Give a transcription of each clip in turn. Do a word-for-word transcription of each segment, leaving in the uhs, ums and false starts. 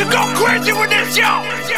to go crazy with this, yo.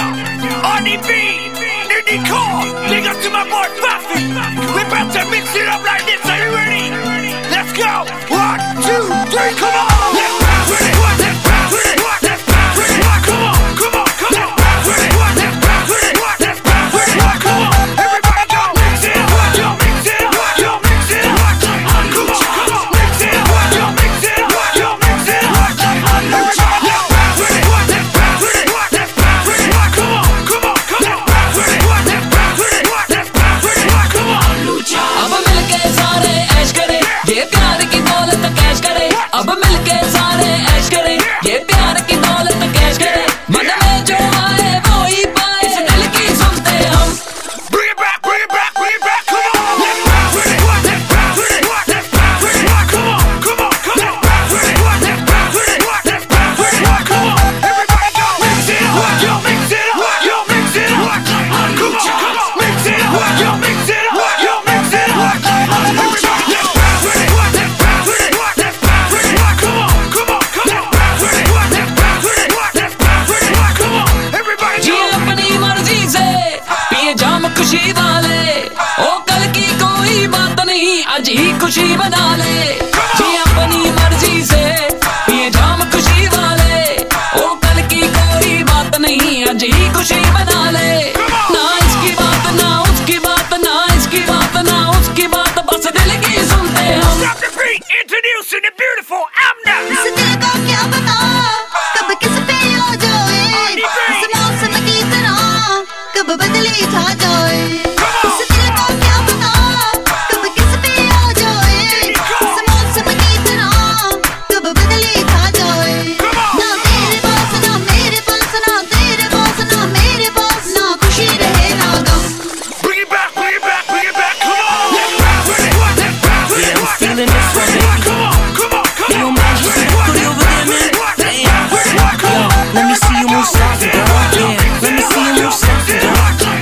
R D B, Nidhi Core, big up to my boy Buffy. We about to mix it up like this. Are you ready? Let's go. One, two, three, come on. Let's bounce with it. Let's bounce with it. Let's bounce with it. Come on, come on, come on. Let's bounce with it. Let's bounce with it. Let's bounce with it. Come on, everybody go. Mix it up. Yo, mix it up. Yo, mix it up. Come on, come on, mix it up. Yo, mix it up. Yo, mix it up. Everybody, let's bounce with it. Let's bounce with it. Let's bounce with it. Come on, come on, come on. Let's bounce with it. Let's bounce with it. Let's bounce with it. Come on. अब मिलके सारे ऐश करें, ये प्यार की दौलत cash करें। अब मिलके सारे ऐश करें, ये प्यार की दौलत कैश करें। मन में जो आए वो ही पाए, इस दिल की सुनते हम। Bring it back, bring it back, bring it back. Come on, let's bounce with it. Let's bounce with it. Let's bounce with it. Come on, come on, come on. Let's bounce with it. Let's bounce with it. Let's bounce with it. Come on, everybody go. Mix it up, yo, mix it up, yo, mix it up. Come on, come on, mix it up, yo, mix it up, yo, mix it up. Everybody, let's bounce with it. Let's bounce with it. Let's bounce with it. Come on, come on, come on. Let's bounce with it. Let's bounce with it. Let's bounce with it. Come on, everybody ji go. अपनी मर्जी से पिए जाम खुशी वाले, ओ कल की कोई बात नहीं, आज ही खुशी बना ले। जी अपनी मर्जी से पिए जाम खुशी वाले, ओ कल की कोई बात नहीं, आज ही खुशी बना ले। ना इसकी बात ना उसकी बात, ना इसकी बात ना उसकी बात, बस दिल की सुनते हम। Stop the beat, introducing the beautiful Amna. इस दिल को क्या पता कब किस पे आ जाए, इस मौसम की तरह कब बदली छा जाए। इस दिल को क्या पता कब किस पे आ जाए, इस मौसम की तरह कब बदली छा जाए। ना तेरे पास ना मेरे पास, ना तेरे पास ना मेरे पास, ना खुशी रहे ना गम। Bring it back, bring it back, bring it back. Come on, let's bounce with it. Let's bounce with it. Yeah, I'm feeling this one, baby. Come on, come on, come Hey, yo, on. man, you see that booty over there, man? Damn. Yo, let me see you move softer, girl. Yeah, let me see you move softer, girl.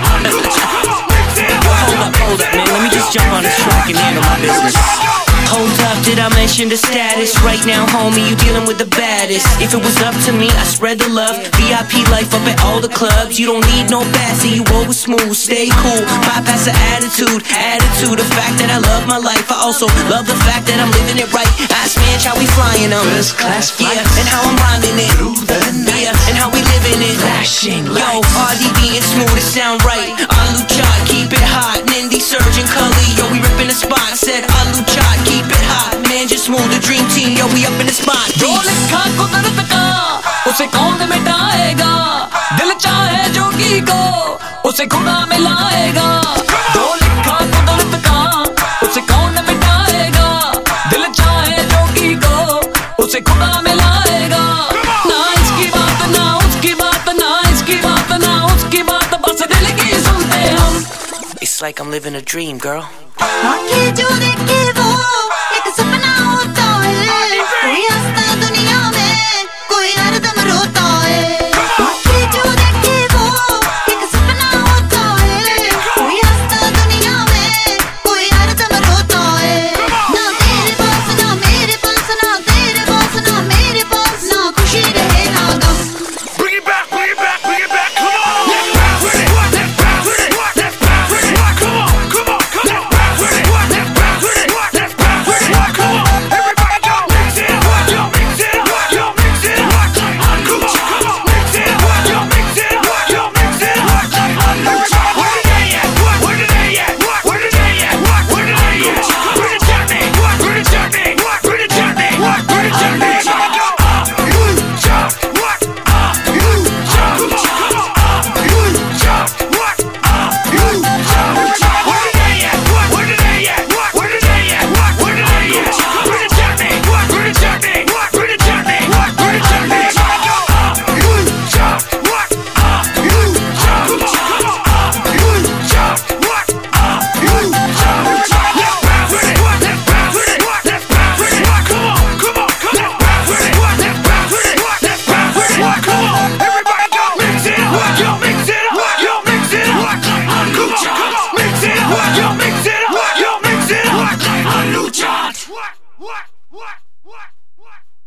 Yo, hold up, hold up, man. Let me just jump on this track and handle my business. Hold up, did I mention the status? Right now, homie, you dealing with the baddest. If it was up to me, I spread the love. V I P life up at all the clubs. You don't need no bassy, you always smooth. Stay cool, bypass the attitude. Attitude, the fact that I love my life. I also love the fact that I'm living it right. Ask me how we flying them. First class flights. Yeah, and how I'm rhyming it. Through the night. Yeah, and how we living it. Flashing lights. Yo, R D B and smooth, it sound right. Alu Chad, keep it hot. Nindi, Surgeon, Cully, yo, we ripping the spot. Said Alu Chad, keep it hot. Man, just smooth, the dream team, yo, we up in the spot. जो लिखा कुदरत का उसे कौन मिटाएगा, दिल चाहे जोगी को उसे खुदा मिलाएगा। जो लिखा कुदरत का उसे कौन मिटाएगा, दिल चाहे जोगी को उसे खुदा मिलाएगा। ना इसकी बात ना उसकी बात, ना इसकी बात ना उसकी बात, बस दिल की सुनते हम। It's like I'm living a dream, girl. आंखें जो देखे वो एक सपना होता है, कोई हंसता दुनिया में कोई हरदम रोता है। आंखें जो देखे वो एक सपना होता है, कोई हंसता दुनिया में कोई हरदम रोता है। ना तेरे पास ना मेरे पास, ना तेरे पास ना मेरे पास, ना खुशी रहे ना गम। Bring it back, bring it back, bring it back. Come on, let's bounce with it. Let's bounce with it. Let's bounce with it. Come on, come on, come on. Let's bounce with it. Let's bounce with it. Let's bounce with it. Come on, everybody go. Mix it up, yo, mix it up, yo, mix it up. Come on, come on, mix it up, yo, mix it up, yo, mix it up. Everybody, where the day at? Where the day at? Where the day at? Where the day at? Where the journey? Where the journey? Where the journey? Where the journey? Everybody go. Up, you jump. What? Up, you jump. Come on, up, you jump. What? Up, you jump. Where the day at? Where the day at? Where the day at? Where the day at? Where the journey? Where the journey? Where the journey? Where the journey? Everybody go. Up, you jump. What? Up, you jump. Come on, up, you jump. What? Up, you jump. Let's bounce with it. Let's bounce with it. Let's bounce with it. Come on, come on, come on. Let's bounce with it. Let's bounce with it. Let's bounce with it. Come on, everybody go. Mix it up, yo, mix it up, yo, mix it up. Come on, come on, mix it up, yo, mix it up, yo, mix it up. What? What? What? What? What? What?